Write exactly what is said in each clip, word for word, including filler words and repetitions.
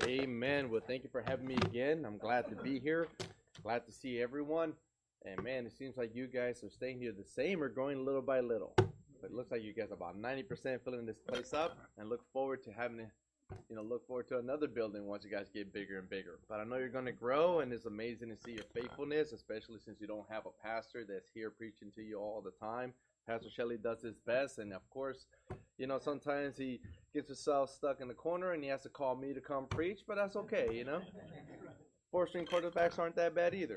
Amen. Well, thank you for having me again. I'm glad to be here. Glad to see everyone. And man, it seems like you guys are staying here the same or growing little by little. But it looks like you guys are about ninety percent filling this place up, and look forward to having to, you know, look forward to another building once you guys get bigger and bigger. But I know you're going to grow, and it's amazing to see your faithfulness, especially since you don't have a pastor that's here preaching to you all the time. Pastor Shelley does his best, and of course, you know, sometimes he gets himself stuck in the corner and he has to call me to come preach, but that's okay, you know. Four-string quarterbacks aren't that bad either.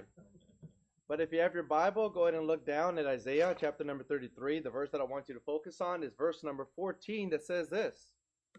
But if you have your Bible, go ahead and look down at Isaiah chapter number thirty-three. The verse that I want you to focus on is verse number fourteen that says this: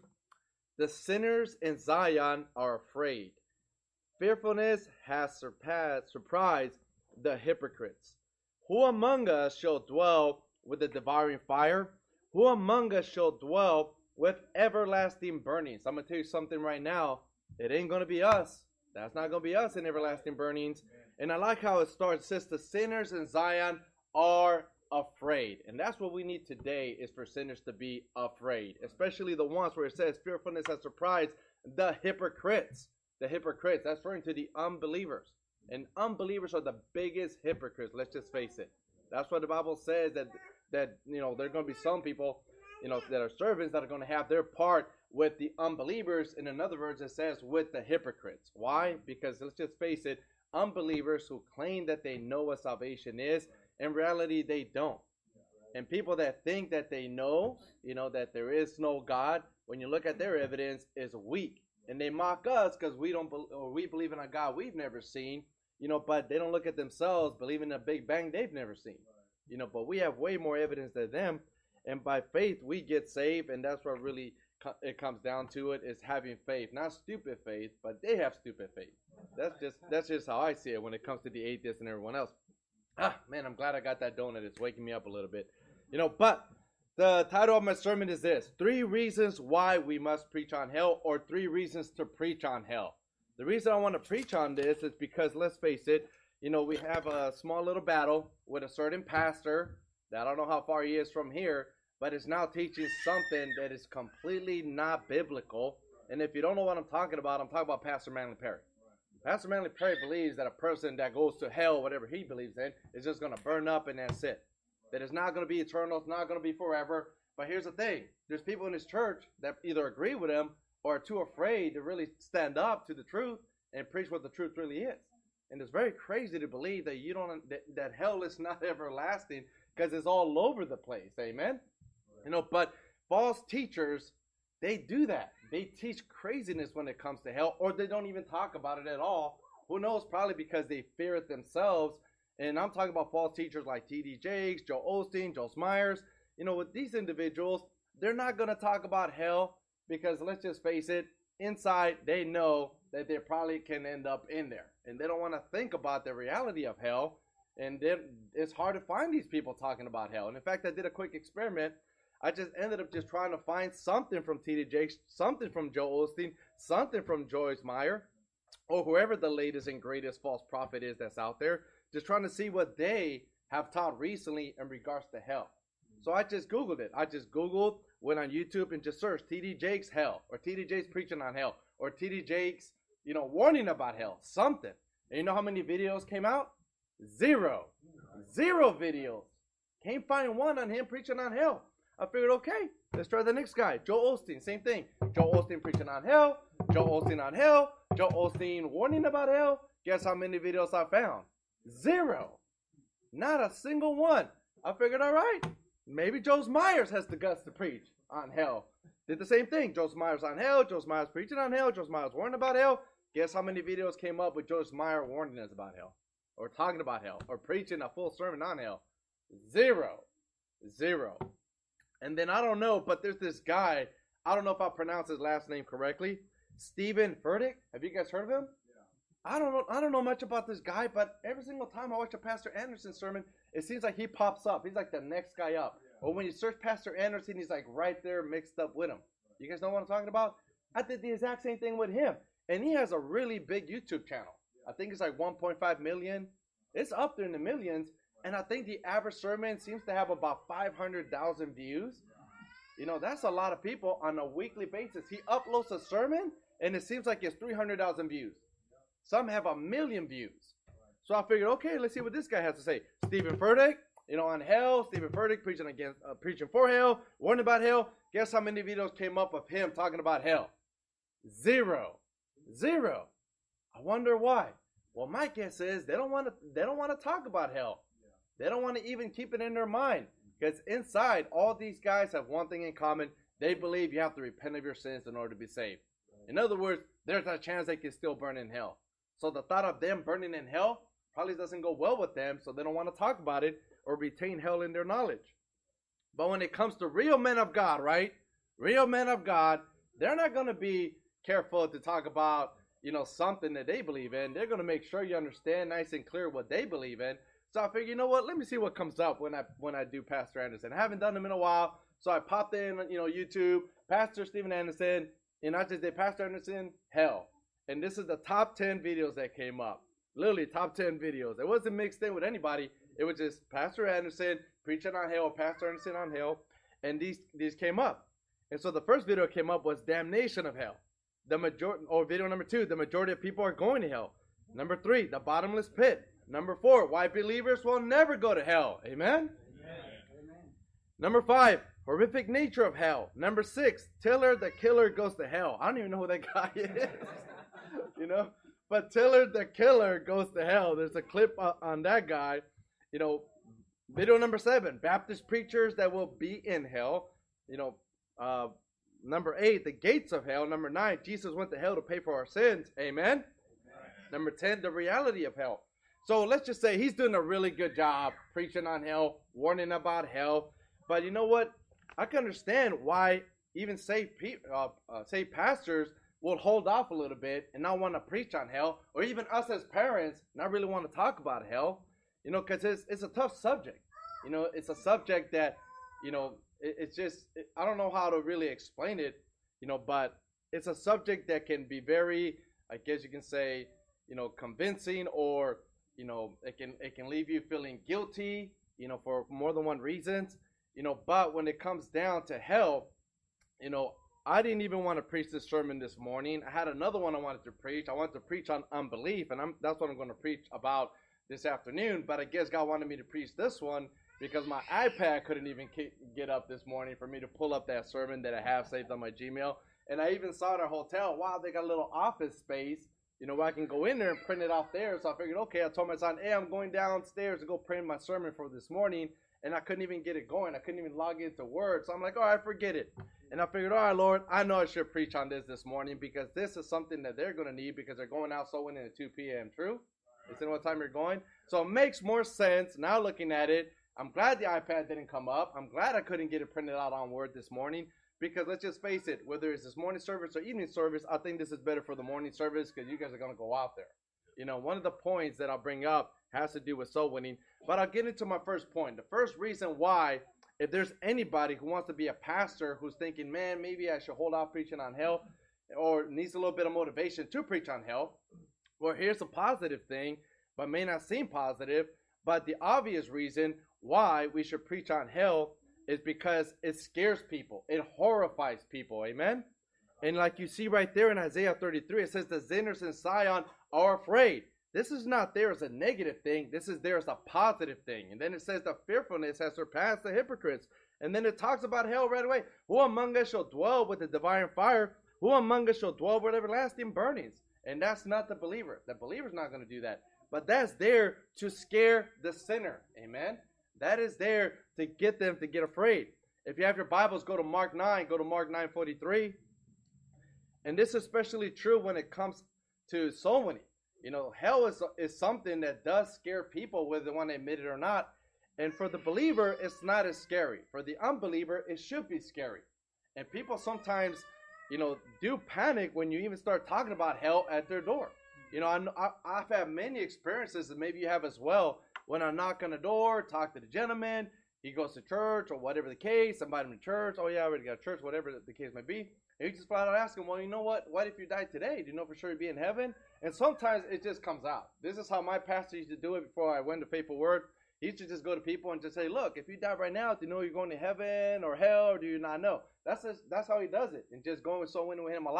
"The sinners in Zion are afraid. Fearfulness has surpassed, surprised the hypocrites. Who among us shall dwell with the devouring fire? Who among us shall dwell with everlasting burnings?" I'm going to tell you something right now. It ain't going to be us. That's not going to be us in everlasting burnings. And I like how it starts. It says the sinners in Zion are afraid. And that's what we need today, is for sinners to be afraid. Especially the ones where it says fearfulness has surprised the hypocrites. The hypocrites, that's referring to the unbelievers. And unbelievers are the biggest hypocrites. Let's just face it. That's what the Bible says, that, that you know, there are going to be some people, you know, that are servants that are going to have their part with the unbelievers. And in other words, it says with the hypocrites. Why? Because let's just face it, unbelievers who claim that they know what salvation is, in reality they don't. And people that think that they know, you know, that there is no God, when you look at their evidence, is weak. And they mock us because we don't, or we believe in a God we've never seen, you know, but they don't look at themselves believing in a Big Bang they've never seen, you know, but we have way more evidence than them. And by faith we get saved, and that's what really it comes down to, it is having faith, not stupid faith, but they have stupid faith. That's just that's just how I see it when it comes to the atheists and everyone else. Ah, man, I'm glad I got that donut. It's waking me up a little bit, you know. But the title of my sermon is this: three reasons why we must preach on hell, or three reasons to preach on hell. The reason I want to preach on this is because, let's face it, you know, we have a small little battle with a certain pastor that I don't know how far he is from here, but is now teaching something that is completely not biblical. And if you don't know what I'm talking about, I'm talking about Pastor Manley Perry. Pastor Manley Perry believes that a person that goes to hell, whatever he believes in, is just going to burn up and that's it. That it's not going to be eternal, it's not going to be forever. But here's the thing. There's people in his church that either agree with him or are too afraid to really stand up to the truth and preach what the truth really is. And it's very crazy to believe that you don't that, that hell is not everlasting, because it's all over the place. Amen? You know, but false teachers, they do that. They teach craziness when it comes to hell, or they don't even talk about it at all. Who knows? Probably because they fear it themselves. And I'm talking about false teachers like T D Jakes, Joel Osteen, Joyce Myers. You know, with these individuals, they're not going to talk about hell because, let's just face it, inside they know that they probably can end up in there. And they don't want to think about the reality of hell. And then it's hard to find these people talking about hell. And in fact, I did a quick experiment. I just ended up just trying to find something from T D Jakes, something from Joel Osteen, something from Joyce Meyer, or whoever the latest and greatest false prophet is that's out there, just trying to see what they have taught recently in regards to hell. So I just Googled it. I just Googled, went on YouTube and just searched T D Jakes hell, or T D Jakes preaching on hell, or T D Jakes, you know, warning about hell, something. And you know how many videos came out? Zero. Zero videos. Can't find one on him preaching on hell. I figured, okay, let's try the next guy. Joel Osteen, same thing. Joel Osteen preaching on hell. Joel Osteen on hell. Joel Osteen warning about hell. Guess how many videos I found? Zero. Not a single one. I figured, all right, maybe Joyce Myers has the guts to preach on hell. Did the same thing. Joyce Myers on hell. Joyce Myers preaching on hell. Joyce Myers warning about hell. Guess how many videos came up with Joyce Meyer warning us about hell, or talking about hell, or preaching a full sermon on hell? Zero. Zero. And then I don't know, but there's this guy, I don't know if I pronounce his last name correctly, Steven Furtick. Have you guys heard of him? Yeah. I don't know I don't know much about this guy, but every single time I watch a Pastor Anderson sermon, it seems like he pops up. He's like the next guy up. Yeah. Or when you search Pastor Anderson, he's like right there mixed up with him. You guys know what I'm talking about? I did the exact same thing with him. And he has a really big YouTube channel. I think it's like one point five million. It's up there in the millions. And I think the average sermon seems to have about five hundred thousand views. You know, that's a lot of people on a weekly basis. He uploads a sermon, and it seems like it's three hundred thousand views. Some have a million views. So I figured, okay, let's see what this guy has to say. Stephen Furtick, you know, on hell. Stephen Furtick preaching against, uh, preaching for hell, warning about hell. Guess how many videos came up of him talking about hell? Zero, zero. I wonder why. Well, my guess is they don't want to. They don't want to talk about hell. They don't want to even keep it in their mind, because inside, all these guys have one thing in common. They believe you have to repent of your sins in order to be saved. In other words, there's a chance they can still burn in hell. So the thought of them burning in hell probably doesn't go well with them, so they don't want to talk about it or retain hell in their knowledge. But when it comes to real men of God, right? Real men of God, they're not going to be careful to talk about, you know, something that they believe in. They're going to make sure you understand nice and clear what they believe in. So I figured, you know what, let me see what comes up when I when I do Pastor Anderson. I haven't done him in a while, so I popped in, you know, YouTube, Pastor Stephen Anderson, and I just did Pastor Anderson, hell. And this is the top ten videos that came up. Literally, top ten videos. It wasn't mixed in with anybody. It was just Pastor Anderson preaching on hell, Pastor Anderson on hell, and these these came up. And so the first video came up was damnation of hell. The majority, or video number two, the majority of people are going to hell. Number three, the bottomless pit. Number four, why believers will never go to hell. Amen? Amen. Number five, horrific nature of hell. Number six, Tiller the killer goes to hell. I don't even know who that guy is. You know? But Tiller the killer goes to hell. There's a clip uh, on that guy. You know, video number seven, Baptist preachers that will be in hell. You know, uh, number eight, the gates of hell. Number nine, Jesus went to hell to pay for our sins. Amen? Amen. Number ten, the reality of hell. So let's just say he's doing a really good job preaching on hell, warning about hell. But you know what? I can understand why even saved, uh, uh, saved pastors will hold off a little bit and not want to preach on hell, or even us as parents not really want to talk about hell, you know, because it's, it's a tough subject. You know, it's a subject that, you know, it, it's just, it, I don't know how to really explain it, you know, but it's a subject that can be very, I guess you can say, you know, convincing, or you know, it can it can leave you feeling guilty, you know, for more than one reasons, you know. But when it comes down to hell, you know, I didn't even want to preach this sermon this morning. I had another one I wanted to preach. I wanted to preach on unbelief, and I'm, that's what I'm going to preach about this afternoon. But I guess God wanted me to preach this one because my iPad couldn't even get up this morning for me to pull up that sermon that I have saved on my Gmail. And I even saw at our hotel, wow, they got a little office space, you know, where I can go in there and print it off there. So I figured, okay, I told my son, hey, I'm going downstairs to go print my sermon for this morning. And I couldn't even get it going. I couldn't even log into Word. So I'm like, all right, forget it. And I figured, all right, Lord, I know I should preach on this this morning because this is something that they're going to need because they're going out sowing in at two p.m. True? Is that what time you're going? So it makes more sense now looking at it. I'm glad the iPad didn't come up. I'm glad I couldn't get it printed out on Word this morning. Because let's just face it, whether it's this morning service or evening service, I think this is better for the morning service because you guys are going to go out there. You know, one of the points that I'll bring up has to do with soul winning. But I'll get into my first point. The first reason why, if there's anybody who wants to be a pastor who's thinking, man, maybe I should hold off preaching on hell, or needs a little bit of motivation to preach on hell, well, here's a positive thing, but may not seem positive. But the obvious reason why we should preach on hell is because it scares people. It horrifies people. Amen? And like you see right there in Isaiah thirty-three, it says the sinners in Zion are afraid. This is not there as a negative thing. This is there as a positive thing. And then it says the fearfulness has surpassed the hypocrites. And then it talks about hell right away. Who among us shall dwell with the divine fire? Who among us shall dwell with everlasting burnings? And that's not the believer. The believer's not going to do that. But that's there to scare the sinner. Amen? That is there to get them to get afraid. If you have your Bibles, go to Mark nine. Go to Mark nine forty-three. And this is especially true when it comes to soul winning. You know, hell is, is something that does scare people, whether they want to admit it or not. And for the believer, it's not as scary. For the unbeliever, it should be scary. And people sometimes, you know, do panic when you even start talking about hell at their door. You know, I, I've had many experiences that maybe you have as well. When I knock on the door, talk to the gentleman, he goes to church or whatever the case, invite him to church. Oh, yeah, I already got church, whatever the case may be. And you just flat out ask him, well, you know what? What if you died today? Do you know for sure you'd be in heaven? And sometimes it just comes out. This is how my pastor used to do it before I went to Faithful Word. He used to just go to people and just say, look, if you die right now, do you know you're going to heaven or hell, or do you not know? That's just, that's how he does it. And just going with soul winning with him a lot.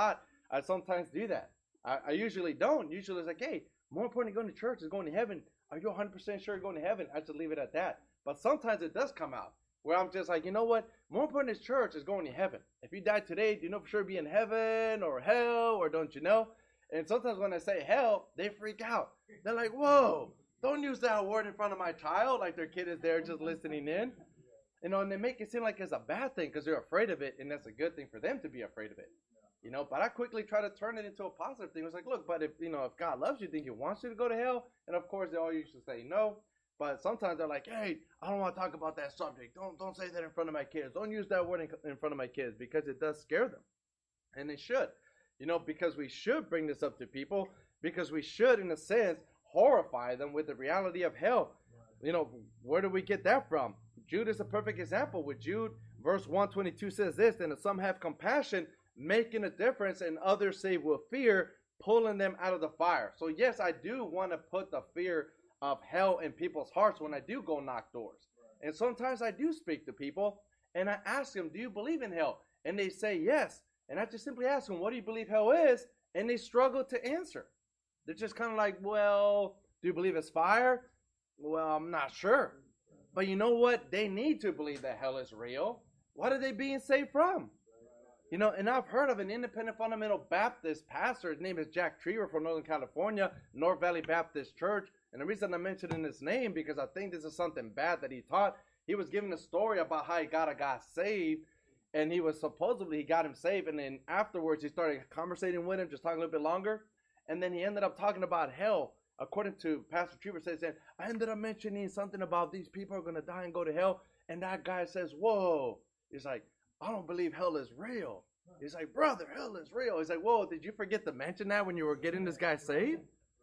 I sometimes do that. I, I usually don't. Usually it's like, hey, more important than going to church is going to heaven. Are you one hundred percent sure you're going to heaven? I just leave it at that. But sometimes it does come out where I'm just like, you know what? More important than church is going to heaven. If you die today, do you know for sure be in heaven or hell, or don't you know? And sometimes when I say hell, they freak out. They're like, whoa, don't use that word in front of my child, like their kid is there just listening in. You know, and they make it seem like it's a bad thing because they're afraid of it, and that's a good thing for them to be afraid of it. You know, but I quickly try to turn it into a positive thing. It's like, look, but if, you know, if God loves you, think he wants you to go to hell? And of course, they all usually say no. But sometimes they're like, hey, I don't want to talk about that subject. Don't don't say that in front of my kids. Don't use that word in, in front of my kids, because it does scare them. And they should. You know, because we should bring this up to people, because we should, in a sense, horrify them with the reality of hell. You know, where do we get that from? Jude is a perfect example. With Jude, verse one twenty-two says this, and some have compassion, making a difference, and others save with fear, pulling them out of the fire. So yes, I do want to put the fear of hell in people's hearts when I do go knock doors. And sometimes I do speak to people, and I ask them, do you believe in hell? And they say yes. And I just simply ask them, what do you believe hell is? And they struggle to answer. They're just kind of like, well, do you believe it's fire? Well, I'm not sure. But you know what? They need to believe that hell is real. What are they being saved from? You know, and I've heard of an independent fundamental Baptist pastor. His name is Jack Triever from Northern California, North Valley Baptist Church. And the reason I'm mentioning his name, because I think this is something bad that he taught. He was giving a story about how he got a guy saved. And he was supposedly, he got him saved. And then afterwards, he started conversating with him, just talking a little bit longer. And then he ended up talking about hell. According to Pastor Triever, says that I ended up mentioning something about these people are going to die and go to hell. And that guy says, whoa. He's like, I don't believe hell is real. He's like, brother, hell is real. He's like, whoa, did you forget to mention that when you were getting this guy saved?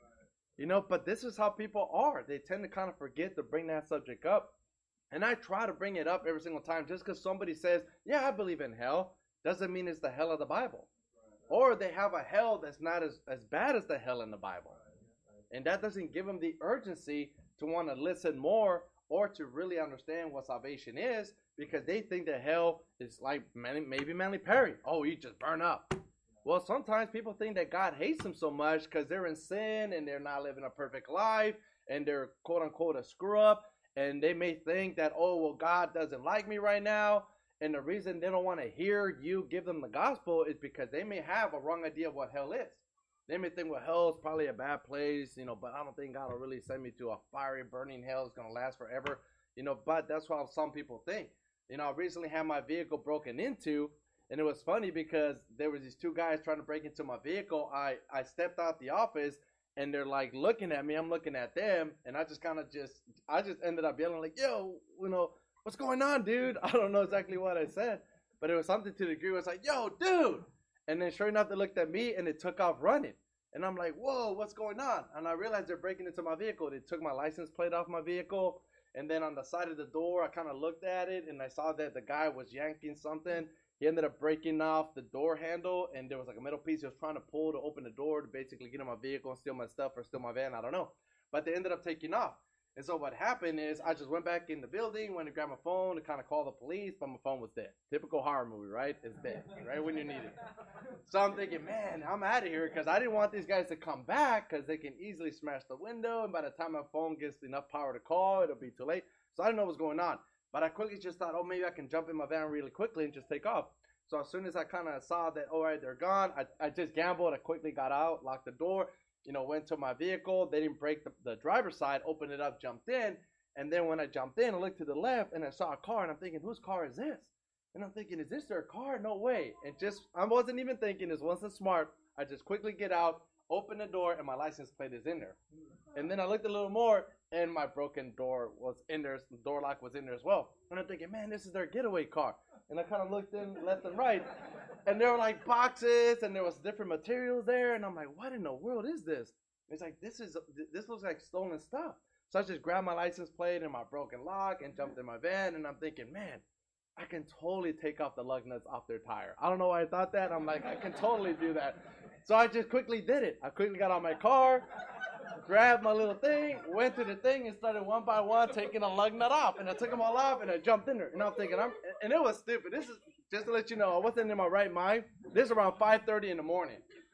You know, but this is how people are. They tend to kind of forget to bring that subject up. And I try to bring it up every single time. Just because somebody says, yeah, I believe in hell, doesn't mean it's the hell of the Bible. Or they have a hell that's not as, as bad as the hell in the Bible. And that doesn't give them the urgency to want to listen more or to really understand what salvation is, because they think that hell is like maybe Manly Perry. Oh, you just burn up. Well, sometimes people think that God hates them so much because they're in sin and they're not living a perfect life and they're quote unquote a screw up. And they may think that, oh, well, God doesn't like me right now. And the reason they don't want to hear you give them the gospel is because they may have a wrong idea of what hell is. They may think, well, hell is probably a bad place, you know, but I don't think God will really send me to a fiery, burning hell that's going to last forever, you know, but that's what some people think. You know, I recently had my vehicle broken into, and it was funny because there was these two guys trying to break into my vehicle. I, I stepped out the office, and they're like looking at me. I'm looking at them, and I just kind of just, I just ended up yelling like, yo, you know, what's going on, dude? I don't know exactly what I said, but it was something to the degree where it's like, yo, dude. And then sure enough, they looked at me, and it took off running. And I'm like, whoa, what's going on? And I realized they're breaking into my vehicle. They took my license plate off my vehicle. And then on the side of the door, I kind of looked at it, and I saw that the guy was yanking something. He ended up breaking off the door handle, and there was like a metal piece he was trying to pull to open the door to basically get in my vehicle and steal my stuff or steal my van. I don't know. But they ended up taking off. And so what happened is I just went back in the building, went to grab my phone to kind of call the police, but my phone was dead. Typical horror movie, right? It's dead, right when you need it. So I'm thinking, man, I'm out of here because I didn't want these guys to come back because they can easily smash the window. And by the time my phone gets enough power to call, it'll be too late. So I didn't know what was going on. But I quickly just thought, oh, maybe I can jump in my van really quickly and just take off. So as soon as I kind of saw that, all right, they're gone, I, I just gambled. I quickly got out, locked the door, you know, went to my vehicle. They didn't break the, the driver's side, opened it up, jumped in. And then when I jumped in, I looked to the left and I saw a car, and I'm thinking, whose car is this? And I'm thinking, is this their car? No way. And just, I wasn't even thinking, this wasn't smart. I just quickly get out, open the door, and my license plate is in there. And then I looked a little more, and my broken door was in there, the door lock was in there as well. And I'm thinking, man, this is their getaway car. And I kind of looked in left and right, and there were like boxes, and there was different materials there. And I'm like, what in the world is this? It's like, this is, this looks like stolen stuff. So I just grabbed my license plate and my broken lock and jumped in my van, and I'm thinking, man, I can totally take off the lug nuts off their tire. I don't know why I thought that. I'm like, I can totally do that. So I just quickly did it. I quickly got out my car, grabbed my little thing, went to the thing, and started one by one taking a lug nut off. And I took them all off, and I jumped in there. And I'm thinking, I'm, and it was stupid. This is, just to let you know, I wasn't in my right mind. This is around five thirty in the morning.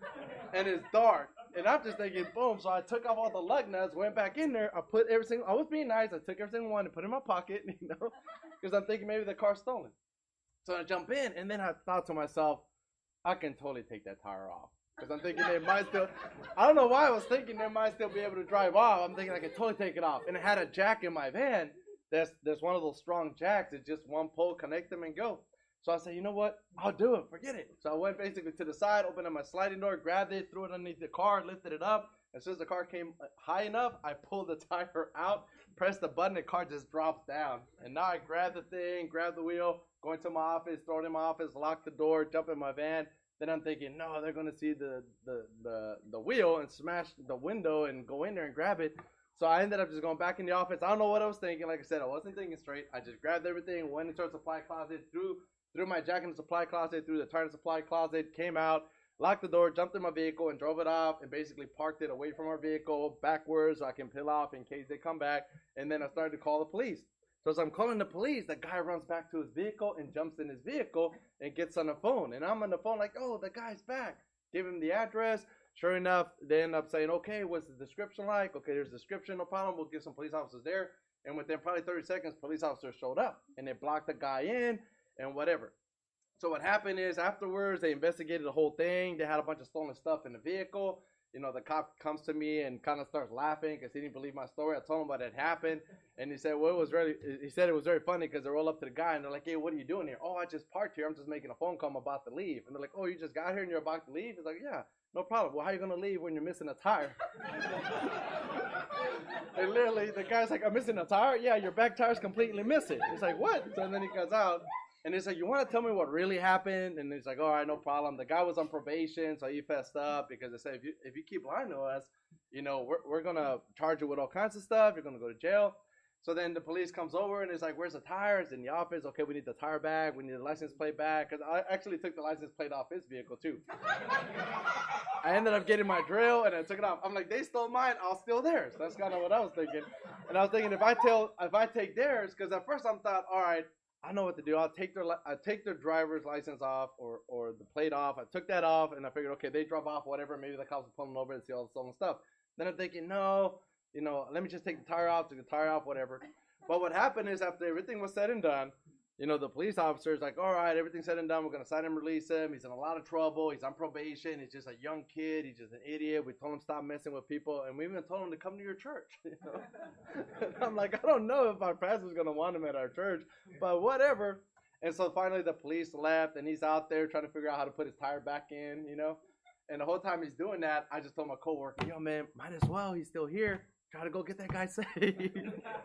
and it's dark. And I'm just thinking, boom. So I took off all the lug nuts, went back in there. I put every single, I was being nice. I took every single one and put it in my pocket, you know, because I'm thinking maybe the car's stolen. So I jump in, and then I thought to myself, I can totally take that tire off. Because I'm thinking they might still, I don't know why I was thinking they might still be able to drive off. I'm thinking I can totally take it off. And it had a jack in my van. That's, that's one of those strong jacks. It's just one pole, connect them and go. So I said, you know what? I'll do it. Forget it. So I went basically to the side, opened up my sliding door, grabbed it, threw it underneath the car, lifted it up. As soon as the car came high enough, I pulled the tire out, pressed the button, the car just drops down. And now I grab the thing, grab the wheel, go into my office, throw it in my office, lock the door, jump in my van. Then I'm thinking, no, they're going to see the, the, the, the wheel and smash the window and go in there and grab it. So I ended up just going back in the office. I don't know what I was thinking. Like I said, I wasn't thinking straight. I just grabbed everything, went into a supply closet, threw Threw my jacket in the supply closet, threw the tire in the supply closet, came out, locked the door, jumped in my vehicle, and drove it off, and basically parked it away from our vehicle, backwards, so I can peel off in case they come back. And then I started to call the police. So as I'm calling the police, the guy runs back to his vehicle and jumps in his vehicle and gets on the phone. And I'm on the phone like, oh, the guy's back. Give him the address. Sure enough, they end up saying, okay, what's the description like? Okay, there's a description, no problem. We'll get some police officers there. And within probably thirty seconds, police officers showed up, and they blocked the guy in. And whatever. So what happened is afterwards they investigated the whole thing. They had a bunch of stolen stuff in the vehicle. You know, the cop comes to me and kind of starts laughing because he didn't believe my story. I told him what had happened, and he said, "Well, it was really." He said it was very funny because they roll up to the guy and they're like, "Hey, what are you doing here?" "Oh, I just parked here. I'm just making a phone call. I'm about to leave." And they're like, "Oh, you just got here and you're about to leave?" He's like, "Yeah, no problem." "Well, how are you gonna leave when you're missing a tire?" And literally, the guy's like, "I'm missing a tire?" "Yeah, your back tire's completely missing." He's like, "What?" So then he goes out. And he's like, "You want to tell me what really happened?" And he's like, "All right, no problem." The guy was on probation, so he fessed up because they said, if you if you keep lying to us, you know, we're we're gonna charge you with all kinds of stuff. You're gonna go to jail. So then the police comes over and it's like, "Where's the tires?" In the office. "Okay, we need the tire back. We need the license plate back." Because I actually took the license plate off his vehicle too. I ended up getting my drill and I took it off. I'm like, they stole mine, I'll steal theirs. That's kind of what I was thinking. And I was thinking, if I tell, if I take theirs, because at first I thought, all right, I know what to do. I'll take their I take their driver's license off or or the plate off. I took that off and I figured, okay, they drove off, whatever. Maybe the cops will pull them over and see all the stolen stuff. Then I'm thinking, no, you know, let me just take the tire off, take the tire off, whatever. But what happened is after everything was said and done, you know, the police officer's like, all right, everything's said and done. We're going to sign him, release him. He's in a lot of trouble. He's on probation. He's just a young kid. He's just an idiot. We told him stop messing with people. And we even told him to come to your church. You know? And I'm like, I don't know if our pastor's going to want him at our church, but whatever. And so finally the police left and he's out there trying to figure out how to put his tire back in, you know. And the whole time he's doing that, I just told my coworker, yo, man, might as well. He's still here. Try to go get that guy saved.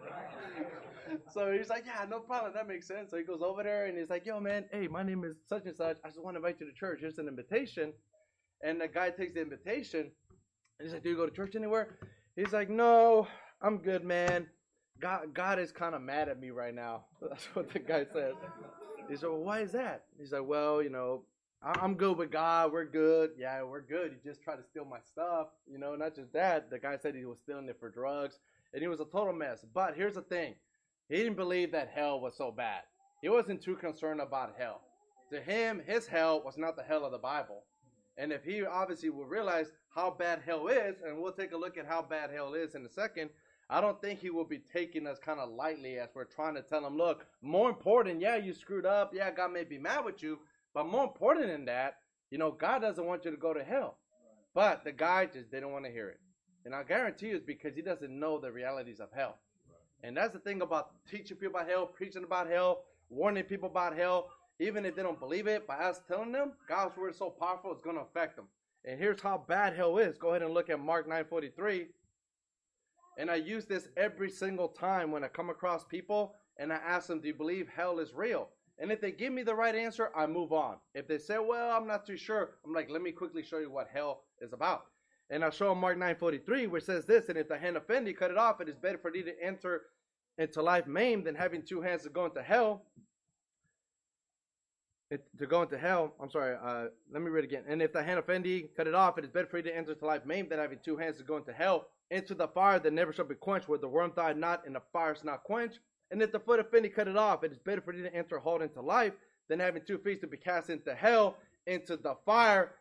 So he's like, yeah, no problem. That makes sense. So he goes over there and he's like, yo, man, hey, my name is such and such. I just want to invite you to church. Here's an invitation. And the guy takes the invitation. And he's like, do you go to church anywhere? He's like, no, I'm good, man. God, God is kind of mad at me right now. That's what the guy says. He said, well, why is that? He's like, well, you know, I'm good with God. We're good. Yeah, we're good. He just tried to steal my stuff. You know, not just that. The guy said he was stealing it for drugs. And he was a total mess. But here's the thing. He didn't believe that hell was so bad. He wasn't too concerned about hell. To him, his hell was not the hell of the Bible. And if he obviously will realize how bad hell is, and we'll take a look at how bad hell is in a second, I don't think he will be taking us kind of lightly as we're trying to tell him, look, more important, yeah, you screwed up. Yeah, God may be mad with you. But more important than that, you know, God doesn't want you to go to hell. But the guy just didn't want to hear it. And I guarantee you it's because he doesn't know the realities of hell. And that's the thing about teaching people about hell, preaching about hell, warning people about hell. Even if they don't believe it, by us telling them, God's word is so powerful, it's going to affect them. And here's how bad hell is. Go ahead and look at Mark nine forty-three. And I use this every single time when I come across people and I ask them, do you believe hell is real? And if they give me the right answer, I move on. If they say, well, I'm not too sure, I'm like, let me quickly show you what hell is about. And I'll show them Mark nine forty-three, which says this, and if the hand offend thee, cut it off. It is better for thee to enter into life maimed than having two hands to go into hell. It, to go into hell, I'm sorry, uh, let me read it again. And if the hand offend thee, cut it off. It is better for thee to enter into life maimed than having two hands to go into hell, into the fire that never shall be quenched, where the worm died not, and the fire is not quenched. And if the foot offend thee, cut it off. It is better for thee to enter halt into life than having two feet to be cast into hell, into the fire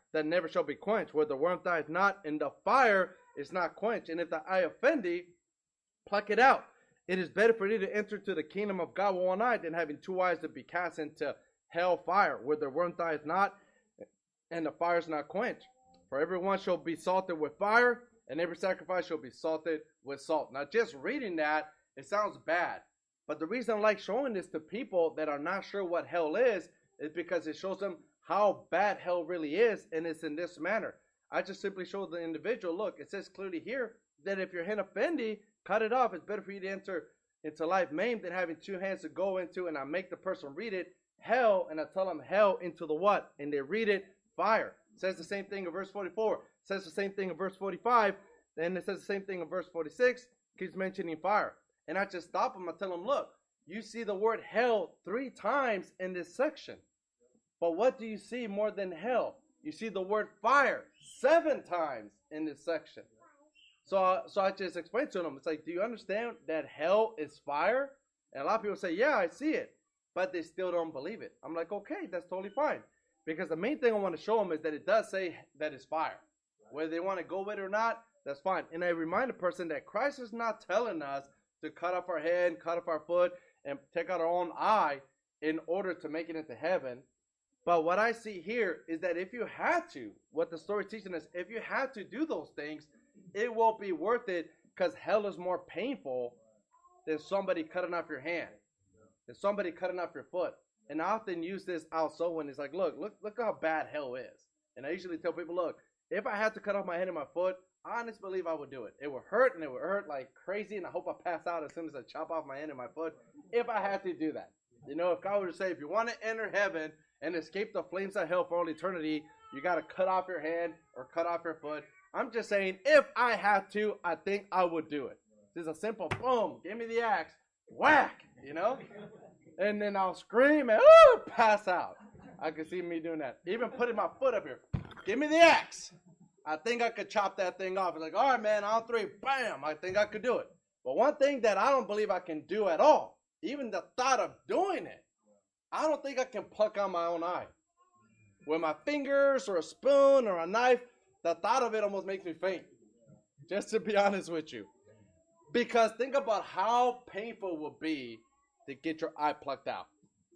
that never shall be quenched, where the worm dieth not, and the fire is not quenched. And if the eye offend thee, pluck it out. It is better for thee to enter to the kingdom of God with one eye than having two eyes to be cast into hell fire, where the worm dieth not, and the fire is not quenched. For everyone shall be salted with fire, and every sacrifice shall be salted with salt. Now, just reading that, it sounds bad. But the reason I like showing this to people that are not sure what hell is, is because it shows them how bad hell really is, and it's in this manner. I just simply show the individual, look, it says clearly here that if your hand offend thee, cut it off. It's better for you to enter into life maimed than having two hands to go into, and I make the person read it, hell, and I tell them hell into the what? And they read it, fire. It says the same thing in verse forty-four. It says the same thing in verse forty-five. Then it says the same thing in verse forty-six. Keeps mentioning fire. And I just stop them. I tell them, look, you see the word hell three times in this section. But what do you see more than hell? You see the word fire seven times in this section. So, uh, so I just explained to them, it's like, do you understand that hell is fire? And a lot of people say, yeah, I see it. But they still don't believe it. I'm like, okay, that's totally fine. Because the main thing I want to show them is that it does say that it's fire. Whether they want to go with it or not, that's fine. And I remind a person that Christ is not telling us to cut off our head, cut off our foot, and take out our own eye in order to make it into heaven. But what I see here is that if you had to, what the story is teaching us, if you had to do those things, it won't be worth it, because hell is more painful than somebody cutting off your hand, than somebody cutting off your foot. And I often use this also when it's like, look, look, look how bad hell is. And I usually tell people, look, if I had to cut off my head and my foot, I honestly believe I would do it. It would hurt, and it would hurt like crazy, and I hope I pass out as soon as I chop off my hand and my foot, if I had to do that. You know, if God were to say, if you want to enter heaven and escape the flames of hell for all eternity, you got to cut off your hand or cut off your foot. I'm just saying, if I had to, I think I would do it. This is a simple boom, give me the axe, whack, you know? And then I'll scream and ooh, pass out. I could see me doing that. Even putting my foot up here. Give me the axe. I think I could chop that thing off. It's like, all right, man, on three, bam, I think I could do it. But one thing that I don't believe I can do at all, even the thought of doing it, I don't think I can pluck out my own eye. With my fingers or a spoon or a knife, the thought of it almost makes me faint. Just to be honest with you. Because think about how painful it would be to get your eye plucked out.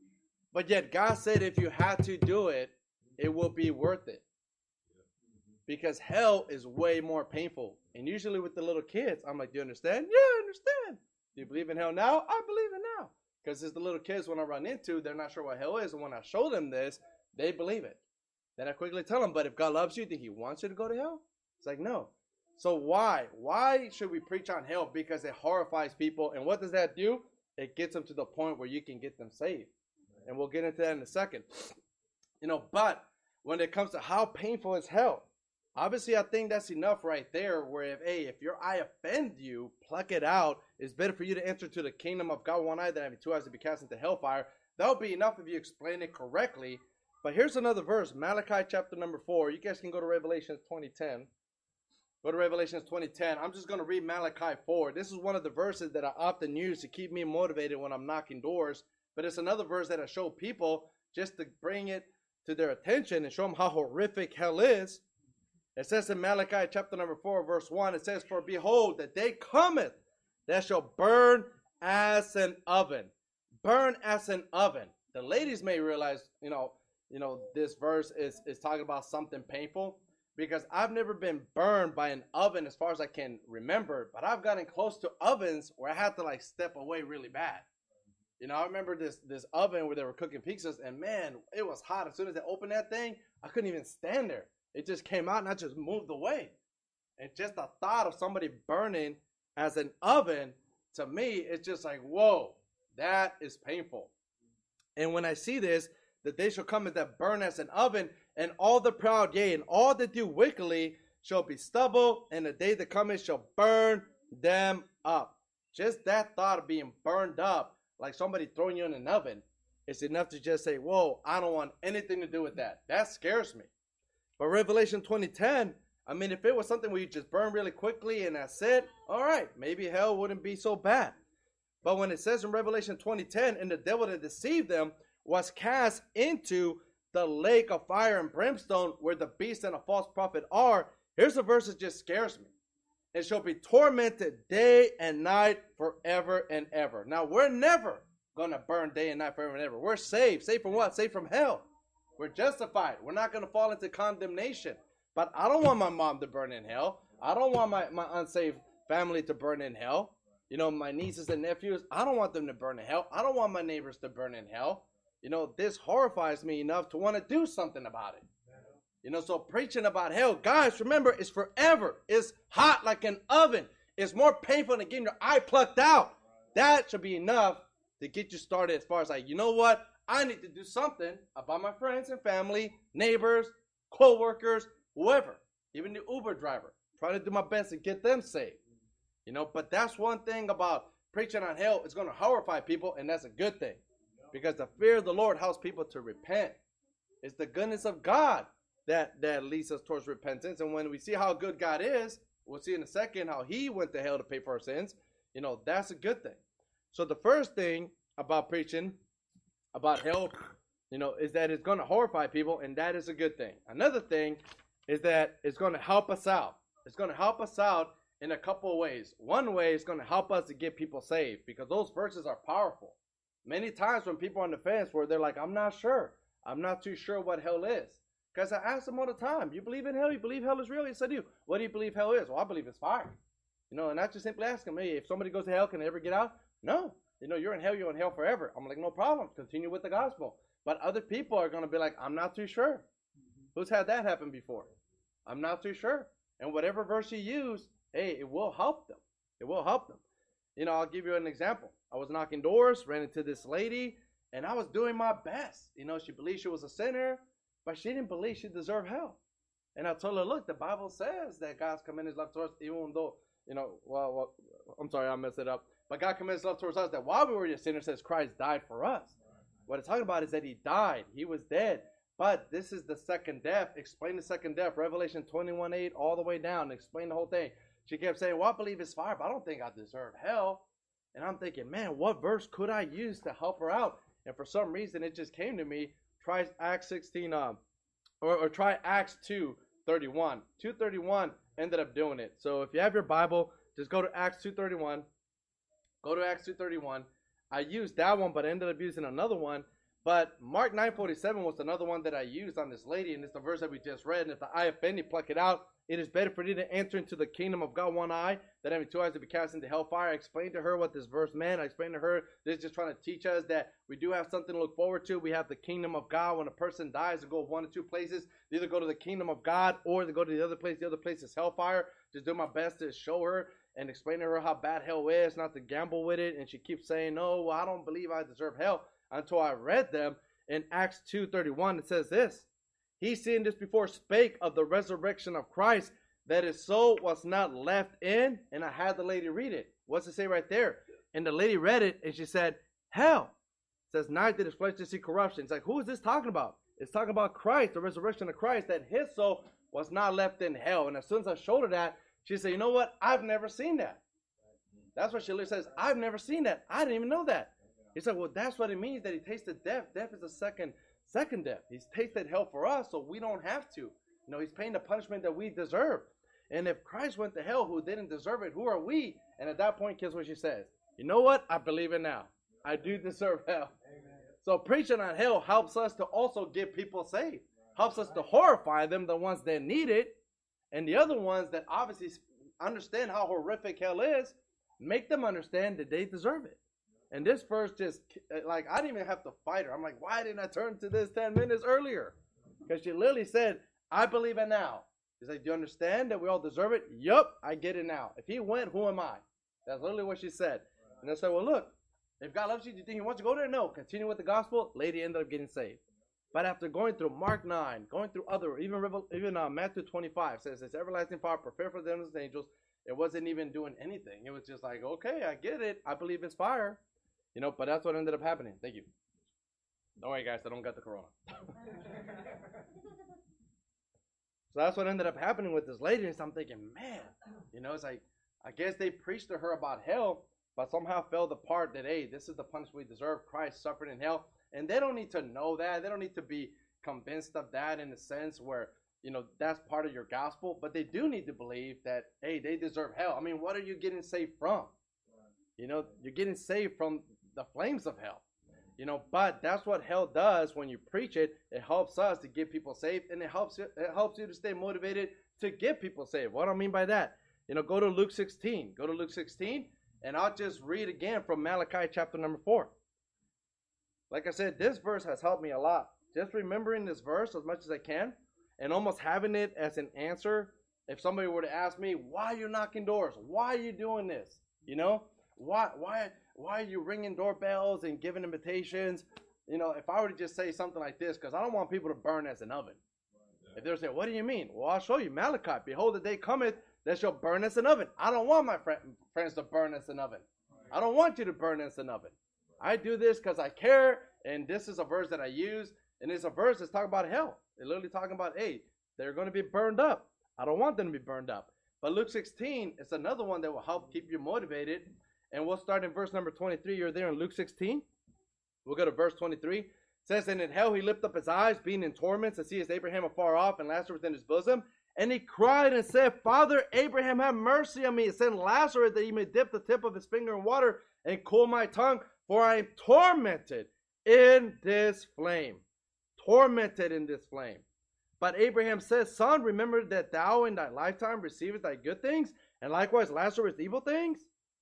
But yet God said if you had to do it, it will be worth it. Because hell is way more painful. And usually with the little kids, I'm like, do you understand? Yeah, I understand. Do you believe in hell now? I believe it now. Because it's the little kids when I run into, they're not sure what hell is. And when I show them this, they believe it. Then I quickly tell them, but if God loves you, do he wants you to go to hell? It's like, no. So why? Why should we preach on hell? Because it horrifies people. And what does that do? It gets them to the point where you can get them saved. And we'll get into that in a second. You know, but when it comes to how painful is hell, obviously I think that's enough right there where if, hey, if your eye offend you, pluck it out. It's better for you to enter to the kingdom of God with one eye than having two eyes to be cast into hellfire. That'll be enough if you explain it correctly. But here's another verse, Malachi chapter number four. You guys can go to Revelation twenty ten. Go to Revelation twenty ten. I'm just going to read Malachi four. This is one of the verses that I often use to keep me motivated when I'm knocking doors. But it's another verse that I show people just to bring it to their attention and show them how horrific hell is. It says in Malachi chapter number four, verse one, it says, for behold, the day cometh that shall burn as an oven. Burn as an oven. The ladies may realize, you know, you know, this verse is, is talking about something painful. Because I've never been burned by an oven as far as I can remember. But I've gotten close to ovens where I had to like step away really bad. You know, I remember this this oven where they were cooking pizzas. And man, it was hot. As soon as they opened that thing, I couldn't even stand there. It just came out and I just moved away. And just the thought of somebody burning as an oven, to me, it's just like, whoa, that is painful. And when I see this, the day shall come as that burn as an oven, and all the proud, yea, and all that do wickedly shall be stubble, and the day that cometh shall burn them up. Just that thought of being burned up, like somebody throwing you in an oven, is enough to just say, whoa, I don't want anything to do with that. That scares me. But Revelation twenty ten, I mean, if it was something where you just burn really quickly and that's it, all right, maybe hell wouldn't be so bad. But when it says in Revelation twenty ten, and the devil that deceived them was cast into the lake of fire and brimstone where the beast and a false prophet are. Here's a verse that just scares me. It shall be tormented day and night forever and ever. Now, we're never going to burn day and night forever and ever. We're saved. Saved from what? Saved from hell. We're justified. We're not going to fall into condemnation. But I don't want my mom to burn in hell. I don't want my, my unsaved family to burn in hell. You know, my nieces and nephews, I don't want them to burn in hell. I don't want my neighbors to burn in hell. You know, this horrifies me enough to want to do something about it. You know, so preaching about hell, guys, remember, it's forever. It's hot like an oven. It's more painful than getting your eye plucked out. That should be enough to get you started as far as like, you know what? I need to do something about my friends and family, neighbors, co-workers, whoever, even the Uber driver. Try to do my best to get them saved. You know, but that's one thing about preaching on hell. It's going to horrify people, and that's a good thing. Because the fear of the Lord helps people to repent. It's the goodness of God that, that leads us towards repentance. And when we see how good God is, we'll see in a second how he went to hell to pay for our sins. You know, that's a good thing. So the first thing about preaching about hell, you know, is that it's going to horrify people, and that is a good thing. Another thing is that it's going to help us out. It's going to help us out in a couple of ways. One way is going to help us to get people saved, because those verses are powerful. Many times when people are on the fence where they're like, I'm not sure. I'm not too sure what hell is. Because I ask them all the time, you believe in hell? You believe hell is real? Yes, I do. What do you believe hell is? Well, I believe it's fire. You know, and I just simply ask them, hey, if somebody goes to hell, can they ever get out? No. You know, you're in hell, you're in hell forever. I'm like, no problem. Continue with the gospel. But other people are going to be like, I'm not too sure. Mm-hmm. Who's had that happen before? I'm not too sure. And whatever verse you use, hey, it will help them. It will help them. You know, I'll give you an example. I was knocking doors, ran into this lady, and I was doing my best. You know, she believed she was a sinner, but she didn't believe she deserved hell. And I told her, look, the Bible says that God's commended his love towards us, even though, you know, well, well, I'm sorry, I messed it up. But God commended his love towards us, that while we were yet sinners, says Christ died for us. What it's talking about is that he died. He was dead. But this is the second death. Explain the second death. Revelation twenty-one eight all the way down. Explain the whole thing. She kept saying, well, I believe it's fire, but I don't think I deserve hell. And I'm thinking, man, what verse could I use to help her out? And for some reason, it just came to me. Try Acts sixteen, um, or, or try Acts two thirty-one. two thirty-one ended up doing it. So if you have your Bible, just go to Acts two thirty-one. Go to Acts two thirty-one. I used that one, but I ended up using another one. But Mark nine forty-seven was another one that I used on this lady, and it's the verse that we just read. And if the eye offend you, pluck it out. It is better for thee to enter into the kingdom of God one eye than having two eyes to be cast into hellfire. I explained to her what this verse meant. I explained to her this is just trying to teach us that we do have something to look forward to. We have the kingdom of God. When a person dies, they go one of two places. They either go to the kingdom of God or they go to the other place. The other place is hellfire. Just do my best to show her and explain to her how bad hell is, not to gamble with it. And she keeps saying, no, well, I don't believe I deserve hell, until I read them. In Acts two thirty-one, it says this. He, seeing this before, spake of the resurrection of Christ, that his soul was not left in. And I had the lady read it. What's it say right there? And the lady read it, and she said, hell. It says, neither did his flesh to see corruption. It's like, who is this talking about? It's talking about Christ, the resurrection of Christ, that his soul was not left in hell. And as soon as I showed her that, she said, you know what? I've never seen that. That's what she literally says. I've never seen that. I didn't even know that. He said, well, that's what it means that he tasted death. Death is the second, second death. He's tasted hell for us, so we don't have to. You know, he's paying the punishment that we deserve. And if Christ went to hell who didn't deserve it, who are we? And at that point, guess what she says? You know what? I believe it now. I do deserve hell. Amen. So preaching on hell helps us to also get people saved. Helps us to horrify them, the ones that need it. And the other ones that obviously understand how horrific hell is, make them understand that they deserve it. And this verse just, like, I didn't even have to fight her. I'm like, why didn't I turn to this ten minutes earlier? Because she literally said, I believe it now. She's like, do you understand that we all deserve it? Yup, I get it now. If he went, who am I? That's literally what she said. And I said, well, look, if God loves you, do you think he wants you to go there? No. Continue with the gospel. Lady ended up getting saved. But after going through Mark nine, going through other, even even uh, Matthew twenty-five says, it's everlasting fire, prepare for them as angels. It wasn't even doing anything. It was just like, okay, I get it. I believe it's fire. You know, but that's what ended up happening. Thank you. Don't worry, guys. I don't got the corona. So that's what ended up happening with this lady. And so I'm thinking, man, you know, it's like, I guess they preached to her about hell, but somehow fell the part that, hey, this is the punishment we deserve. Christ suffered in hell. And they don't need to know that. They don't need to be convinced of that in a sense where, you know, that's part of your gospel, but they do need to believe that, hey, they deserve hell. I mean, what are you getting saved from? You know, you're getting saved from the flames of hell. You know, but that's what hell does when you preach it. It helps us to get people saved, and it helps you, it helps you to stay motivated to get people saved. What do I mean by that? You know, go to Luke sixteen. Go to Luke sixteen, and I'll just read again from Malachi chapter number four. Like I said, this verse has helped me a lot. Just remembering this verse as much as I can, and almost having it as an answer. If somebody were to ask me, why are you knocking doors? Why are you doing this? You know, why, why, why are you ringing doorbells and giving invitations? You know, if I were to just say something like this, because I don't want people to burn as an oven. If they're saying, what do you mean? Well, I'll show you. Malachi, behold, the day cometh that shall burn as an oven. I don't want my friend, friends to burn as an oven. I don't want you to burn as an oven. I do this because I care, and this is a verse that I use, and it's a verse that's talking about hell. They're literally talking about, hey, they're going to be burned up. I don't want them to be burned up. But Luke sixteen is another one that will help keep you motivated. And we'll start in verse number twenty-three. You're there in Luke sixteen. We'll go to verse twenty-three. It says, and in hell he lifted up his eyes, being in torments, and seeth Abraham afar off, and Lazarus within his bosom. And he cried and said, Father Abraham, have mercy on me, and send Lazarus that he may dip the tip of his finger in water and cool my tongue, for I am tormented in this flame. Tormented in this flame. But Abraham says, Son, remember that thou in thy lifetime receivest thy good things, and likewise Lazarus evil things.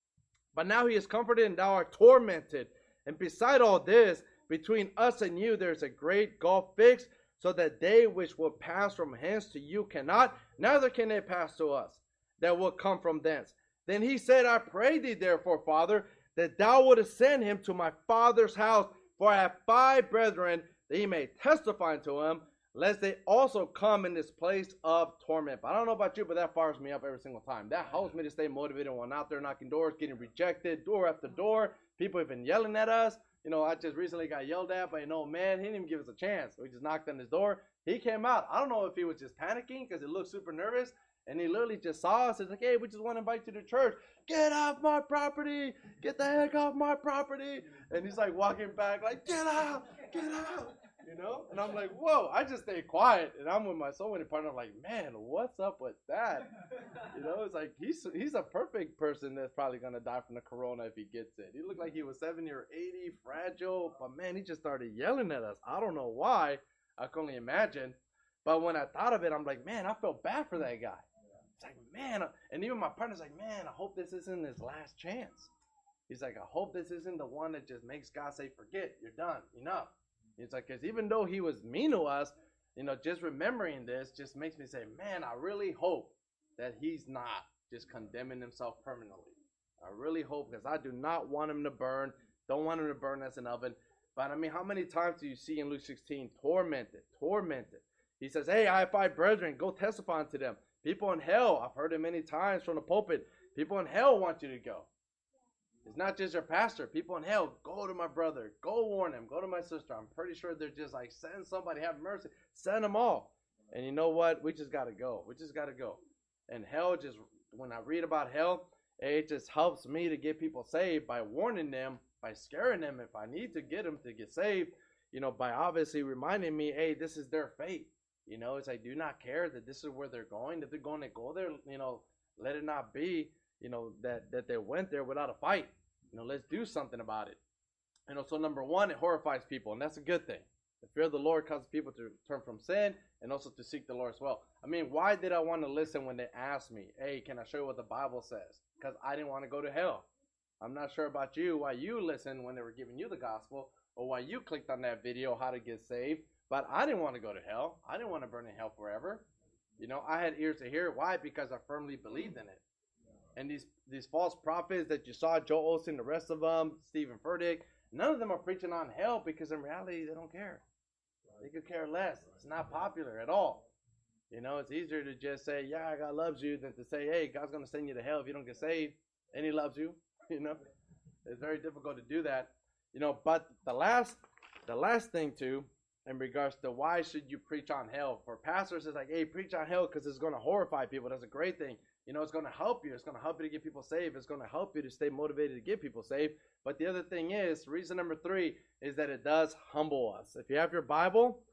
But now he is comforted, and thou art tormented. And beside all this, between us and you there is a great gulf fixed, so that they which will pass from hence to you cannot, neither can they pass to us that will come from thence. Then he said, I pray thee therefore, Father, that thou wouldest send him to my father's house, for I have five brethren, that he may testify unto him, lest they also come in this place of torment. But I don't know about you, but that fires me up every single time. That helps me to stay motivated when I'm out there knocking doors, getting rejected, door after door. People have been yelling at us. You know, I just recently got yelled at by an old man. He didn't even give us a chance. We just knocked on his door. He came out. I don't know if he was just panicking because he looked super nervous. And he literally just saw us. He's like, hey, we just want to invite you to church. Get off my property. Get the heck off my property. And he's like walking back like, get out. Get out. You know? And I'm like, whoa. I just stayed quiet. And I'm with my so many partners. I'm like, man, what's up with that? You know, it's like he's he's a perfect person that's probably going to die from the corona if he gets it. He looked like he was seventy or eighty, fragile. But, man, he just started yelling at us. I don't know why. I can only imagine. But when I thought of it, I'm like, man, I felt bad for that guy. It's like, man, and even my partner's like, man, I hope this isn't his last chance. He's like, I hope this isn't the one that just makes God say, forget, you're done, enough. He's like, because even though he was mean to us, you know, just remembering this just makes me say, man, I really hope that he's not just condemning himself permanently. I really hope, because I do not want him to burn, don't want him to burn as an oven. But I mean, how many times do you see in Luke sixteen, tormented, tormented? He says, hey, I have five brethren, go testify unto them. People in hell, I've heard it many times from the pulpit, people in hell want you to go. It's not just your pastor. People in hell, go to my brother, go warn him, go to my sister. I'm pretty sure they're just like, send somebody, have mercy, send them all. And you know what? We just got to go. We just got to go. And hell just, when I read about hell, it just helps me to get people saved by warning them, by scaring them if I need to get them to get saved, you know, by obviously reminding me, hey, this is their fate. You know, it's like, do not care that this is where they're going. If they're going to go there, you know, let it not be, you know, that, that they went there without a fight. You know, let's do something about it. You know, so number one, it horrifies people, and that's a good thing. The fear of the Lord causes people to turn from sin and also to seek the Lord as well. I mean, why did I want to listen when they asked me, hey, can I show you what the Bible says? Because I didn't want to go to hell. I'm not sure about you, why you listened when they were giving you the gospel, or why you clicked on that video, how to get saved. But I didn't want to go to hell. I didn't want to burn in hell forever. You know, I had ears to hear. Why? Because I firmly believed in it. And these, these false prophets that you saw, Joel Osteen, the rest of them, Stephen Furtick, none of them are preaching on hell because in reality, they don't care. They could care less. It's not popular at all. You know, it's easier to just say, yeah, God loves you, than to say, hey, God's going to send you to hell if you don't get saved, and he loves you. You know, it's very difficult to do that. You know, but the last, the last thing too, in regards to why should you preach on hell? For pastors, it's like, hey, preach on hell because it's going to horrify people. That's a great thing. You know, it's going to help you. It's going to help you to get people saved. It's going to help you to stay motivated to get people saved. But the other thing is, reason number three is that it does humble us. If you have your Bible,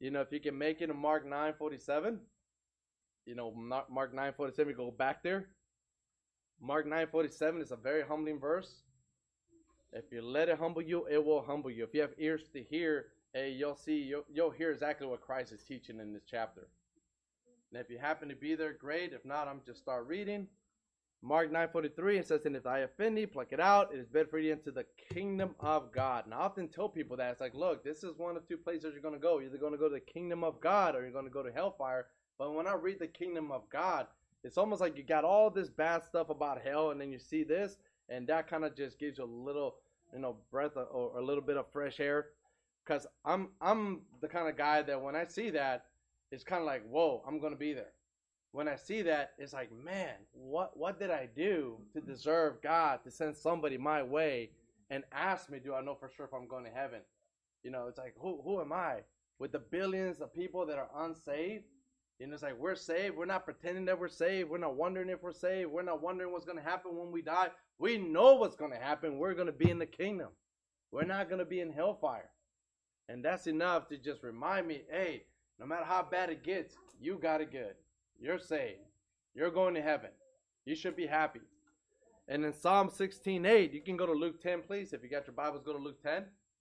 You know, if you can make it to Mark nine forty-seven, you know, Mark nine forty-seven, you go back there. Mark nine forty-seven is a very humbling verse. If you let it humble you, it will humble you. If you have ears to hear, hey, you'll see, you'll, you'll hear exactly what Christ is teaching in this chapter. And if you happen to be there, great. If not, I'm just start reading. Mark nine forty-three, it says, and if I offend thee, pluck it out. It is better for you into the kingdom of God. And I often tell people that. It's like, look, this is one of two places you're going to go. You're either going to go to the kingdom of God or you're going to go to hellfire. But when I read the kingdom of God, it's almost like you got all this bad stuff about hell, and then you see this, and that kind of just gives you a little, you know, breath of, or a little bit of fresh air. Because I'm, I'm the kind of guy that when I see that, it's kind of like, whoa, I'm going to be there. When I see that, it's like, man, what what did I do to deserve God to send somebody my way and ask me, do I know for sure if I'm going to heaven? You know, it's like, who who am I? With the billions of people that are unsaved, you know, it's like, we're saved. We're not pretending that we're saved. We're not wondering if we're saved. We're not wondering what's going to happen when we die. We know what's going to happen. We're going to be in the kingdom. We're not going to be in hellfire. And that's enough to just remind me, hey, no matter how bad it gets, you got it good. You're saved. You're going to heaven. You should be happy. And in Psalm sixteen eight, you can go to Luke ten, please. If you got your Bibles, go to Luke ten.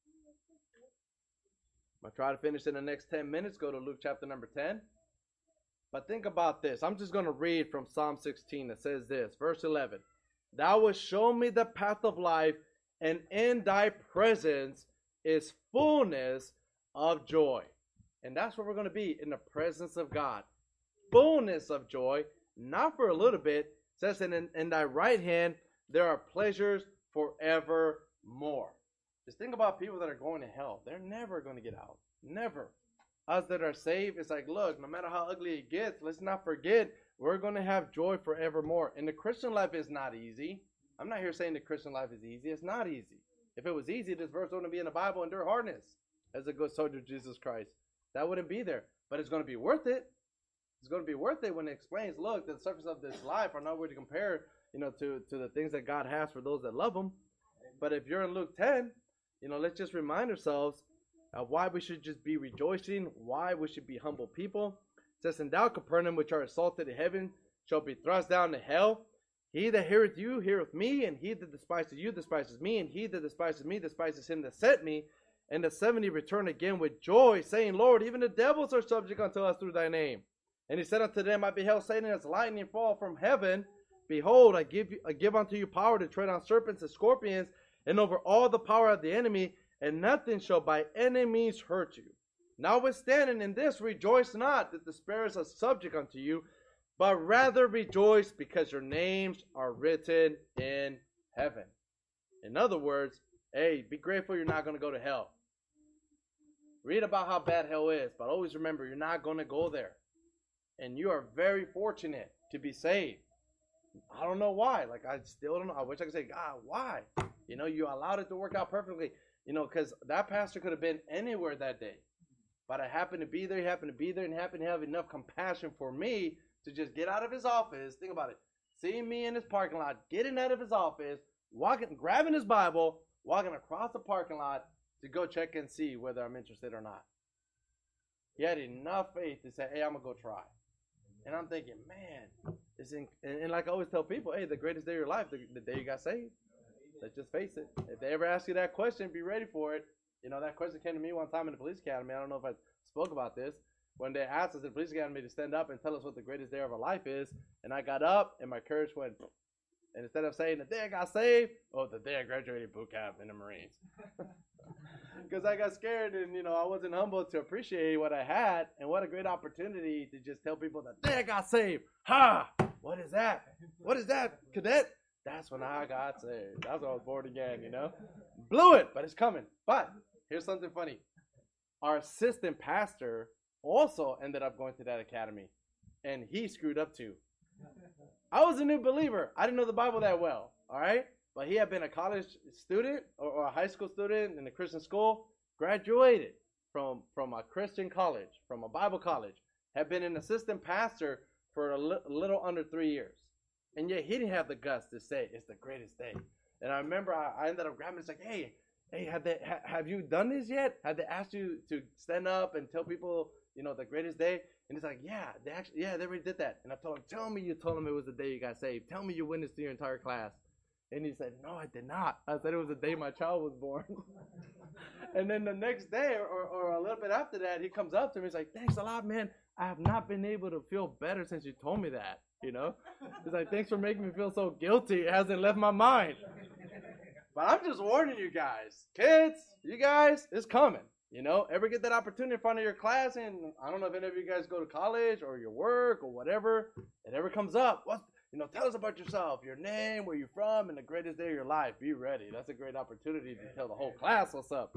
I'm going to try to finish in the next ten minutes. Go to Luke chapter number ten. But think about this. I'm just going to read from Psalm sixteen. It says this, verse eleven. Thou wilt show me the path of life, and in thy presence is fullness of joy. And that's where we're going to be, in the presence of God. Fullness of joy, not for a little bit. It says, and in, in thy right hand there are pleasures forevermore. Just think about people that are going to hell. They're never going to get out. Never. Us that are saved, it's like, look, no matter how ugly it gets, let's not forget, we're going to have joy forevermore. And the Christian life is not easy. I'm not here saying the Christian life is easy. It's not easy. If it was easy, this verse wouldn't be in the Bible, endure hardness as a good soldier of Jesus Christ. That wouldn't be there. But it's going to be worth it. It's going to be worth it when it explains, look, the surface of this life are nowhere to compare, you know, to, to the things that God has for those that love him. But if you're in Luke ten, you know, let's just remind ourselves of why we should just be rejoicing, why we should be humble people. It says, and thou, Capernaum, which are exalted in heaven, shall be thrust down to hell. He that heareth you heareth me, and he that despises you despises me, and he that despises me despises him that sent me. And the seventy return again with joy, saying, Lord, even the devils are subject unto us through thy name. And he said unto them, I beheld Satan as lightning fall from heaven. Behold, I give you, I give unto you power to tread on serpents and scorpions, and over all the power of the enemy, and nothing shall by any means hurt you. Notwithstanding in this, rejoice not that the spirits are subject unto you, but rather rejoice because your names are written in heaven. In other words, hey, be grateful you're not going to go to hell. Read about how bad hell is, but always remember you're not going to go there. And you are very fortunate to be saved. I don't know why. Like, I still don't know. I wish I could say, God, why? You know, you allowed it to work out perfectly. You know, because that pastor could have been anywhere that day. But I happened to be there. He happened to be there and happened to have enough compassion for me to just get out of his office. Think about it. Seeing me in his parking lot, getting out of his office, walking, grabbing his Bible, walking across the parking lot to go check and see whether I'm interested or not. He had enough faith to say, hey, I'm going to go try. And I'm thinking, man, it's in, and, and like I always tell people, hey, the greatest day of your life, the, the day you got saved. Let's just face it. If they ever ask you that question, be ready for it. You know, that question came to me one time in the police academy. I don't know if I spoke about this. When they asked us in the police academy to stand up and tell us what the greatest day of our life is, and I got up and my courage went, and instead of saying the day I got saved, oh, the day I graduated boot camp in the Marines. Because I got scared and, you know, I wasn't humble to appreciate what I had. And what a great opportunity to just tell people that day I got saved. Ha! What is that? What is that, cadet? That's when I got saved. That's when I was born again, you know. Blew it, but it's coming. But here's something funny. Our assistant pastor also ended up going to that academy. And he screwed up too. I was a new believer. I didn't know the Bible that well, all right? But he had been a college student or, or a high school student in a Christian school, graduated from, from a Christian college, from a Bible college, had been an assistant pastor for a, li- a little under three years. And yet he didn't have the guts to say it's the greatest day. And I remember I, I ended up grabbing, it's like, hey, hey, have they ha, have you done this yet? Have they asked you to stand up and tell people, you know, the greatest day? And he's like, yeah, they actually, yeah, they already did that. And I told him, tell me you told them it was the day you got saved. Tell me you witnessed to your entire class. And he said, no, I did not. I said it was the day my child was born. And then the next day or, or, or a little bit after that, he comes up to me. He's like, thanks a lot, man. I have not been able to feel better since you told me that, you know? He's like, thanks for making me feel so guilty. It hasn't left my mind. But I'm just warning you guys. Kids, you guys, it's coming. You know, ever get that opportunity in front of your class, and I don't know if any of you guys go to college or your work or whatever, it ever comes up. What, you know, tell us about yourself, your name, where you're from, and the greatest day of your life. Be ready. That's a great opportunity to tell the whole class what's up.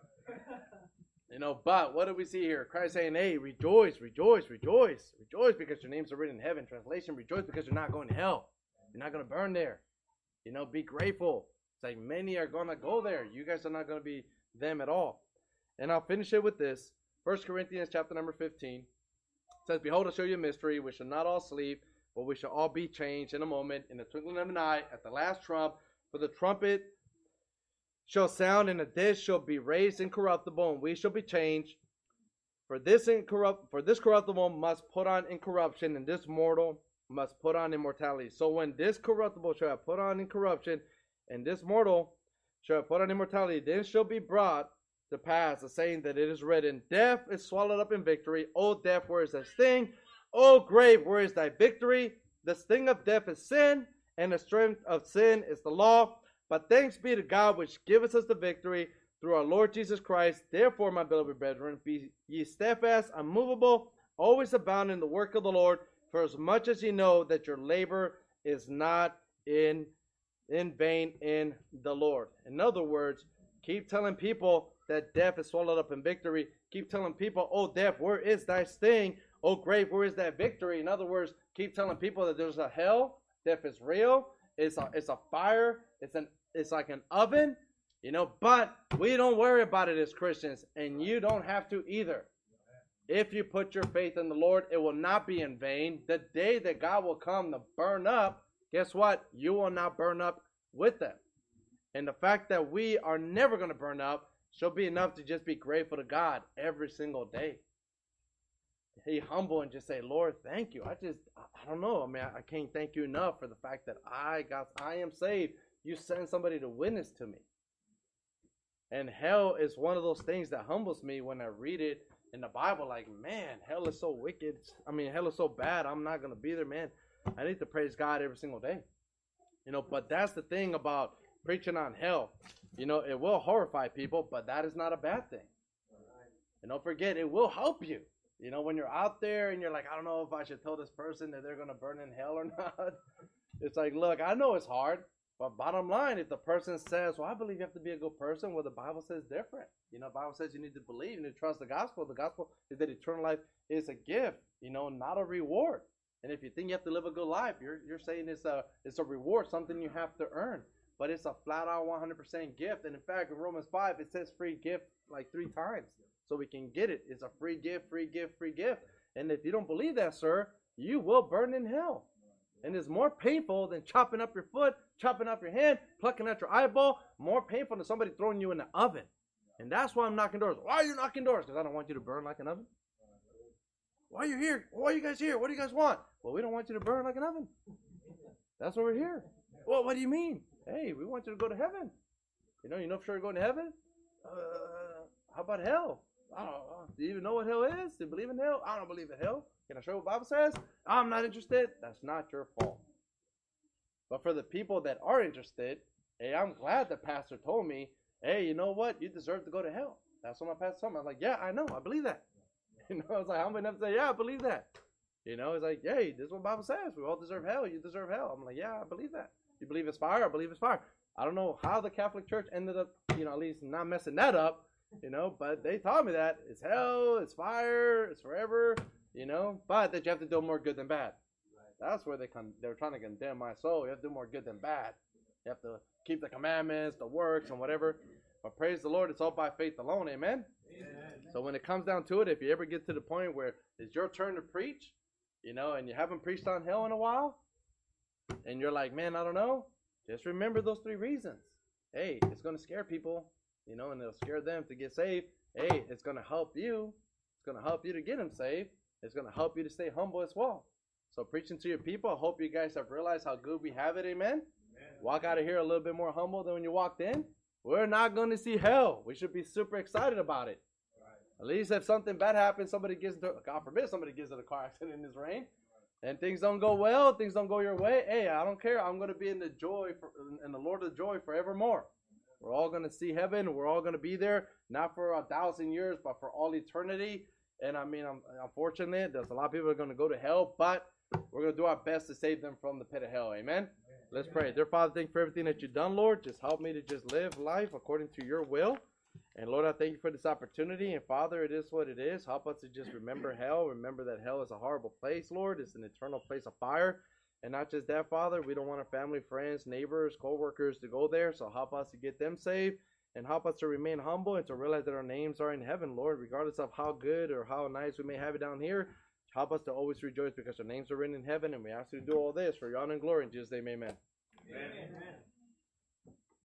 You know, but what do we see here? Christ saying, hey, rejoice, rejoice, rejoice. Rejoice because your names are written in heaven. Translation, rejoice because you're not going to hell. You're not going to burn there. You know, be grateful. It's like many are going to go there. You guys are not going to be them at all. And I'll finish it with this. First Corinthians chapter number fifteen. It says, behold, I show you a mystery. We shall not all sleep, but we shall all be changed in a moment, in the twinkling of an eye, at the last trump. For the trumpet shall sound, and the dead shall be raised incorruptible, and we shall be changed. For this incorrupt, for this corruptible must put on incorruption, and this mortal must put on immortality. So when this corruptible shall have put on incorruption, and this mortal shall have put on immortality, then shall be brought to pass the saying that it is written, death is swallowed up in victory. O death, where is thy sting? O grave, where is thy victory? The sting of death is sin, and the strength of sin is the law. But thanks be to God which giveth us the victory through our Lord Jesus Christ. Therefore, my beloved brethren, be ye steadfast, unmovable, always abound in the work of the Lord, for as much as ye know that your labor is not in, in vain in the Lord. In other words, keep telling people that death is swallowed up in victory. Keep telling people, oh, death, where is thy sting? Oh, grave, where is that victory? In other words, keep telling people that there's a hell. Death is real. It's a, it's a fire. It's an it's like an oven, you know, but we don't worry about it as Christians, and you don't have to either. If you put your faith in the Lord, it will not be in vain. The day that God will come to burn up, guess what? You will not burn up with them. And the fact that we are never going to burn up should be enough to just be grateful to God every single day. Be humble and just say, Lord, thank you. I just, I don't know. I mean, I, I can't thank you enough for the fact that I got, I am saved. You send somebody to witness to me. And hell is one of those things that humbles me when I read it in the Bible. Like, man, hell is so wicked. I mean, hell is so bad. I'm not going to be there, man. I need to praise God every single day. You know, but that's the thing about preaching on hell. You know, it will horrify people, but that is not a bad thing. And don't forget, it will help you. You know, when you're out there and you're like, I don't know if I should tell this person that they're going to burn in hell or not. It's like, look, I know it's hard. But bottom line, if the person says, well, I believe you have to be a good person, well, the Bible says different. You know, the Bible says you need to believe, you need to trust the gospel. The gospel is that eternal life is a gift, you know, not a reward. And if you think you have to live a good life, you're you're saying it's a it's a reward, something you have to earn. But it's a flat out one hundred percent gift. And in fact, in Romans five, it says free gift like three times. So we can get it. It's a free gift, free gift, free gift. And if you don't believe that, sir, you will burn in hell. And it's more painful than chopping up your foot, chopping up your hand, plucking out your eyeball. More painful than somebody throwing you in the oven. And that's why I'm knocking doors. Why are you knocking doors? Because I don't want you to burn like an oven. Why are you here? Why are you guys here? What do you guys want? Well, we don't want you to burn like an oven. That's why we're here. Well, what do you mean? Hey, we want you to go to heaven. You know, you know for sure you're going to heaven? Uh, how about hell? I don't know. Do you even know what hell is? Do you believe in hell? I don't believe in hell. Can I show you what the Bible says? I'm not interested. That's not your fault. But for the people that are interested, hey, I'm glad the pastor told me, hey, you know what? You deserve to go to hell. That's what my pastor told me. I was like, yeah, I know. I believe that. You know, I was like, how many of them say, yeah, I believe that? You know, it's like, hey, this is what the Bible says. We all deserve hell. You deserve hell. I'm like, yeah, I believe that. You believe it's fire? I believe it's fire. I don't know how the Catholic Church ended up, you know, at least not messing that up, you know, but they taught me that it's hell, it's fire, it's forever, you know, but that you have to do more good than bad. That's where they con- they're trying to condemn my soul. You have to do more good than bad. You have to keep the commandments, the works, and whatever. But praise the Lord, it's all by faith alone, amen? Amen. So when it comes down to it, if you ever get to the point where it's your turn to preach, you know, and you haven't preached on hell in a while, and you're like, man, I don't know, just remember those three reasons. Hey, it's going to scare people. you know, and it'll scare them to get saved. Hey, it's going to help you. It's going to help you to get them saved. It's going to help you to stay humble as well. So preaching to your people, I hope you guys have realized how good we have it, amen? Amen. Walk out of here a little bit more humble than when you walked in. We're not going to see hell. We should be super excited about it. Right. At least if something bad happens, somebody gets into, God forbid somebody gets in a car accident in this rain, and things don't go well, things don't go your way, hey, I don't care. I'm going to be in the joy, for, in the Lord of joy forevermore. We're all going to see heaven. We're all going to be there, not for a thousand years, but for all eternity. And I mean, I'm unfortunate, there's a lot of people that are going to go to hell, but we're going to do our best to save them from the pit of hell. Amen? Amen. Let's pray. Dear Father, thank you for everything that you've done, Lord. Just help me to just live life according to your will. And Lord, I thank you for this opportunity. And Father, it is what it is. Help us to just remember hell. Remember that hell is a horrible place, Lord. It's an eternal place of fire. And not just that, Father, we don't want our family, friends, neighbors, co-workers to go there. So help us to get them saved. And help us to remain humble and to realize that our names are in heaven, Lord, regardless of how good or how nice we may have it down here. Help us to always rejoice because our names are written in heaven. And we ask you to do all this for your honor and glory. In Jesus' name, amen. Amen.